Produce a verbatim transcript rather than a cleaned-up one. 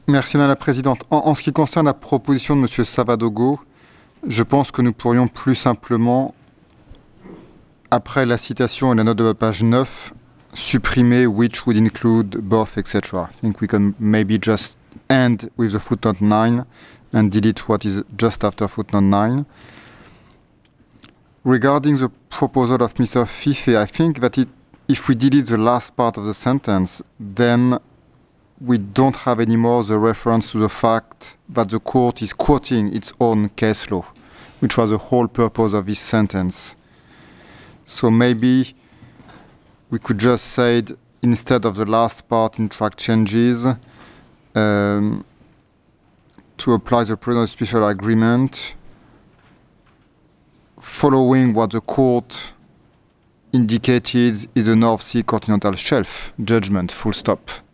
Merci Madame la Présidente. En, en ce qui concerne la proposition de Monsieur Savadogo, je pense que nous pourrions plus simplement, après la citation et la note de la page neuf, supprimer which would include both, et cetera. I think we can maybe just end with the footnote nine and delete what is just after footnote nine. Regarding the proposal of Mister Fife, I think that it, if we delete the last part of the sentence, then we don't have anymore the reference to the fact that the court is quoting its own case law, which was the whole purpose of this sentence. So maybe we could just say, it, instead of the last part in track changes, um, to apply the prudent special agreement following what the court indicated is the North Sea continental shelf judgment, full stop.